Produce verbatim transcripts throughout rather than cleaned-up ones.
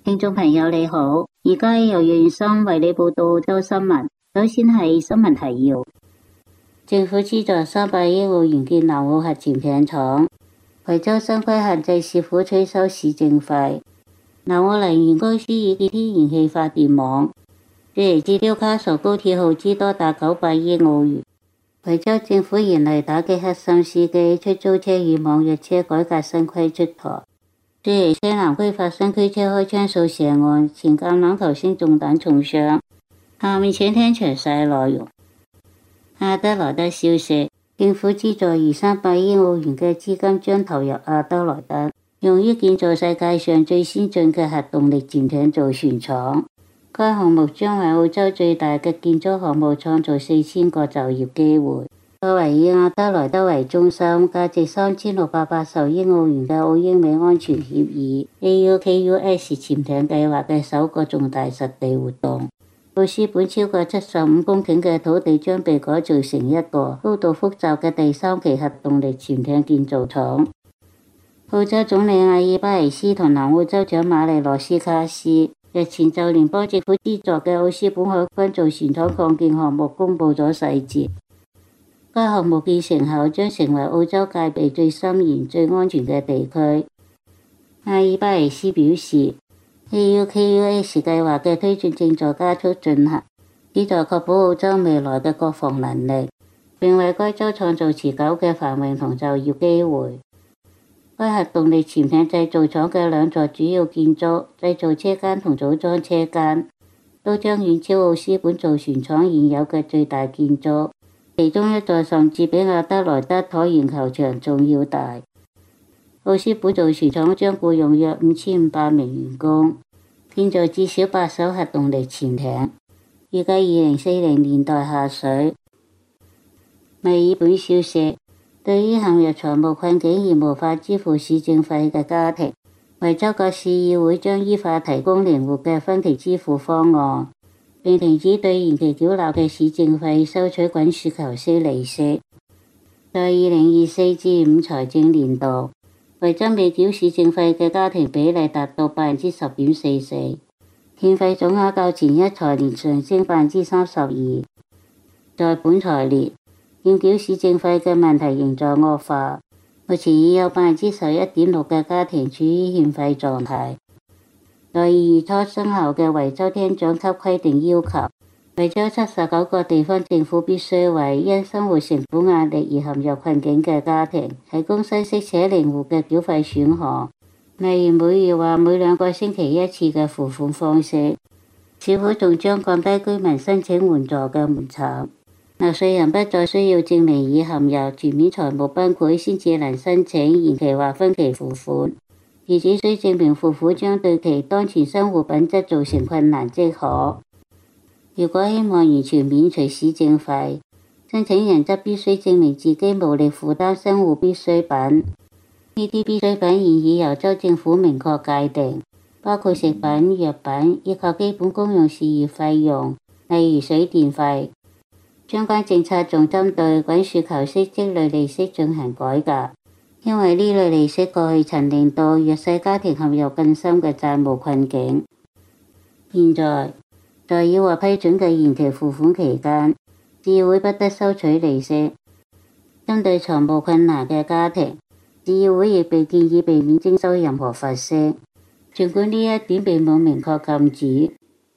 聽眾朋友你好，而家由袁生為你報道澳洲新聞。首先係新聞提要：政府資助三百億澳元建南澳核潛艇廠，維州新規限制是否催收市政費。南澳能源公司已建天然氣發電網。雪梨至紐卡素高鐵耗資多達九百億澳元。維州政府嚴厲打擊黑心司機，出租車與網約車改革新規出台。雪梨西南區發生驅車開槍掃射案，前橄欖球星中彈重傷。下面請聽詳細內容。阿德萊德消息，政府資助二三百億澳元嘅資金將投入阿德萊德，用於建造世界上最先進嘅核動力潛艇造船廠。該項目將為澳洲最大嘅建築項目創造四千個就業機會。作為以阿德萊德為中心，價值三千六百八十億澳元嘅澳英美安全協議 A U K U S 潛艇計劃嘅首個重大實地活動。奧斯本超過七十五公頃嘅土地將被改造成一個高度複雜嘅第三期核動力潛艇建造廠。澳洲總理阿爾巴尼斯同南澳州長馬利諾斯卡斯日前就聯邦政府資助嘅奧斯本海軍造船廠擴建項目公布咗細節。該項目建成後將成為澳洲戒備最森嚴、最安全嘅地區。阿爾巴尼斯表示 ，A U K U S 計劃嘅推進正在加速進行，旨在確保澳洲未來嘅國防能力，並為該州創造持久嘅繁榮同就業機會。該核動力潛艇製造廠嘅兩座主要建築，製造車間同組裝車間，都將遠超奧斯本造船廠現有嘅最大建築。其中一座甚至比阿德萊德橢圓球場仲要大。奧斯本造船廠將僱用約五千五百名員工，建造至少八艘核動力潛艇，預計二零四零年代下水。墨爾本消息，對於陷入財務困境而無法支付市政費嘅家庭，維州各市議會將依法提供靈活嘅分期支付方案，並停止對延期繳納嘅市政費收取滾雪球式利息。在二零二四至五財政年度，維州未繳市政費嘅家庭比例達到百分之十點四四，欠費總額較前一財年上升百分之三十二。在本財年，欠繳市政費嘅問題仍在惡化，目前已有百分之十一點六嘅家庭處於欠費狀態。在二月初生效嘅維州廳長級規定要求，維州七十九個地方政府必須為因生活成本壓力而陷入困境嘅家庭提供新式且靈活嘅繳費選項，例如每月或每兩個星期一次嘅付款方式。政府仲將降低居民申請援助嘅門檻，納稅人不再需要證明已陷入全面財務崩潰先至能申請延期或分期付款，而只需證明付款將對其當前生活品質造成困難即可。如果希望完全免除市政費，申請人則必須證明自己無力負擔生活必需品。呢啲必需品現已由州政府明確界定，包括食品、藥品以及基本公用事業費用，例如水電費。相關政策仲針對滾雪球式積累利息進行改革，因為呢類利息過去曾令到弱勢家庭陷入更深嘅債務困境。現在，在已獲批准嘅延期付款期間，市議會不得收取利息。針對財務困難嘅家庭，市議會亦被建議避免徵收任何罰息，儘管呢一點並冇明確禁止。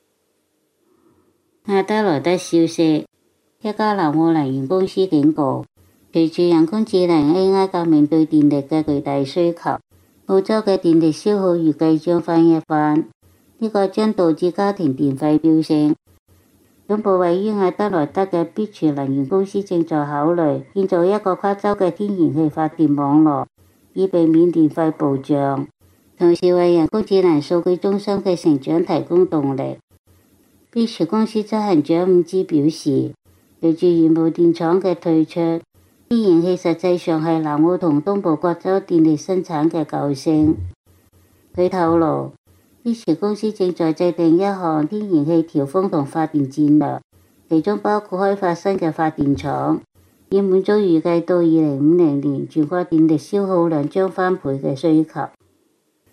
阿德萊德消息，一家南澳能源公司警告，隨住人工智能 A I 革命對電力嘅巨大需求，澳洲嘅電力消耗預計將翻一番。呢個將導致家庭電費飆升。總部位於阿德萊德嘅必全能源公司正在考慮建造一個跨州嘅天然氣發電網絡，以避免電費暴漲，同時為人工智能數據中心嘅成長提供動力。必全公司執行長伍茲表示，隨住原煤電廠嘅退出，天然氣實際上係南澳同東部各州電力生產嘅救星。佢透露，必全公司正在制定一項天然氣調峰同發電戰略，其中包括開發新嘅發電廠，以滿足預計到二零五零年全國電力消耗量將翻倍嘅需求。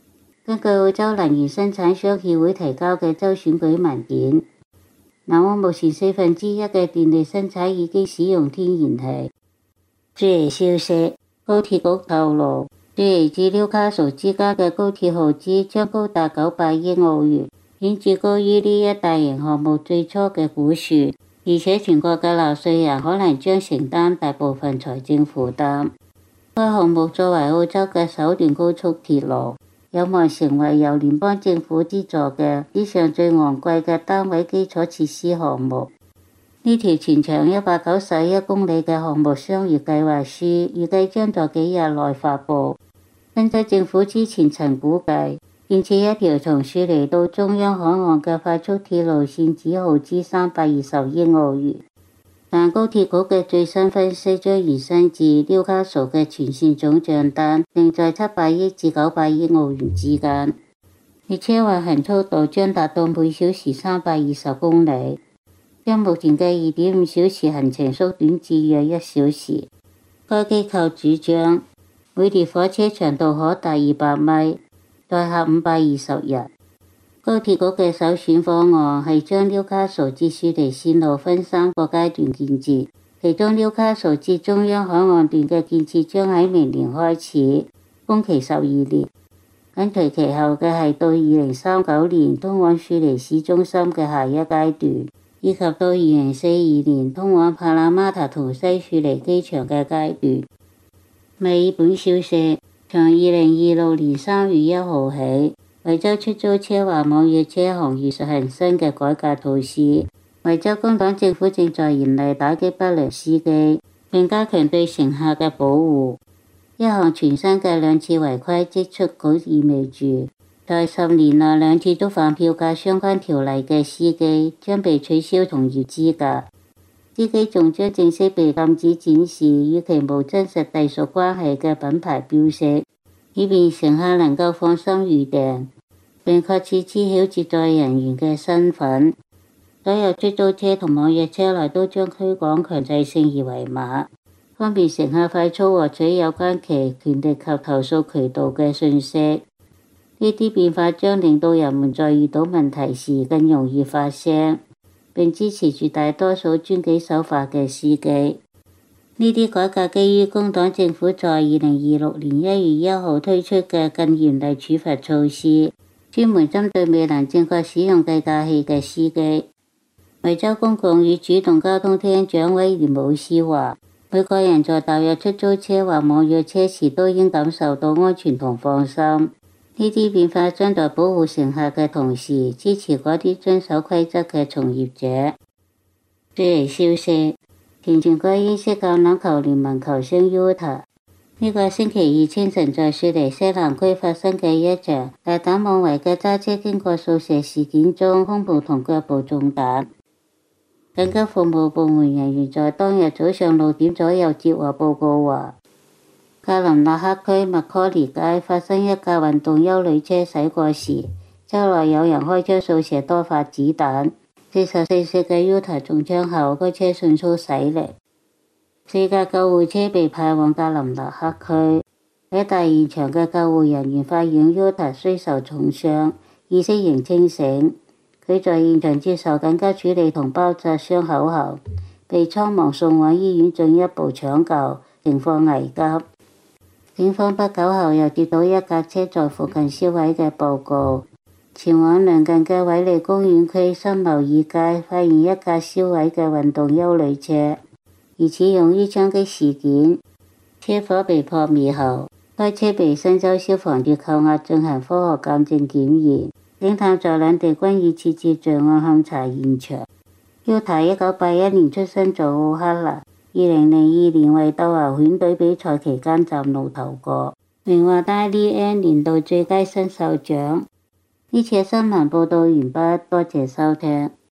根據澳洲能源生產商協會提交嘅州選舉文件，南澳目前四分之一嘅電力生產已經使用天然氣。專業消息，高鐵局透露，雪梨至紐卡素之間嘅高鐵耗資將高達九百億澳元，顯著高於呢一大型項目最初嘅估算，而且全國嘅納稅人可能將承擔大部分財政負擔。該項目作為澳洲嘅首段高速鐵路，有望成為由聯邦政府資助嘅史上最昂貴嘅單位基礎設施項目。呢條全長一百九十一公里嘅項目商業計劃書預計將在幾日內發布。新州政府之前曾估計，建設一條從雪梨到中央海岸嘅快速鐵路線只耗資三百二十億澳元，但高鐵局嘅最新分析將延伸至紐卡素嘅全線總賬單定在七百億至九百億澳元之間。列車運行速度將達到每小時三百二十公里，將目前嘅二點五小時行程縮短至約一小時。該機構主張每列火車長度可達二百米，載客五百二十人。高鐵局嘅首選方案係將紐卡素至雪梨線路分三個階段建設，其中紐卡素至中央海岸段嘅建設將喺明年開始，工期十二年。緊隨其後嘅係到二零三九年通往雪梨市中心嘅下一階段，以及到二零四二年通往帕拉馬塔同西雪梨機場嘅階段。墨爾本消息，從二零二六年三月一號起，維州出租車或網約車行業實行新嘅改革措施。維州工黨政府正在嚴厲打擊不良司機，並加強對乘客嘅保護。一項全新嘅兩次違規即出稿意味住，在十年內兩次觸犯票價相關條例嘅司機將被取消從業資格。司機仲將正式被禁止展示與其無真實隸屬關係嘅品牌標識，以便乘客能夠放心預訂，並確切知曉接載人員嘅身份。所有出租車同網約車內都將推廣強制性二維碼，方便乘客快速獲取有關其權力及投訴渠道嘅信息。呢啲變化將令到人們在遇到問題時更容易發聲，並支持絕大多數遵紀守法嘅司機。呢啲改革基於工黨政府在二零二六年一月一號推出嘅更嚴厲處罰措施，專門針對未能正確使用計價器嘅司機。維州公共與主動交通廳長威廉姆斯話，每個人在踏入出租車或網約車時都應感受到安全同放心。呢啲變化將在保護乘客嘅同時，支持嗰啲遵守規則嘅從業者。雪梨消息，前全國英式橄欖球聯盟球星 Utah 呢個星期二清晨在雪梨西南區發生嘅一場大膽妄為嘅揸車經過掃射事件中，胸部同腳部中彈。緊急服務部門人員在當日早上六點左右接獲報告話，格林納克區麥科利街發生一架運動休旅車駛過時，車內有人開槍掃射多發子彈。四十四歲嘅 Utah 中槍後，該車迅速駛離。四架救護車被派往格林納克區。喺大現場嘅救護人員發現 Utah 雖受重傷，意識仍清醒。佢在現場接受緊急處理同包紮傷口後，被匆忙送往醫院進一步搶救，情況危急。警方不久後又接到一架車在附近燒毀嘅報告，前往鄰近嘅偉利公園區新茂爾街，發現一架燒毀嘅運動休旅車，疑似用於槍擊事件。車火被撲滅後，該車被新州消防局扣押進行科學鑑證檢驗。警探在兩地均已設置罪案勘查現場。Utah 一九八一年出生在奧克蘭，二零零二年為鬥牛犬隊比賽期間嶄露頭角，榮獲 I D N 年度最佳新秀獎。呢次新聞報道完畢，多謝收聽。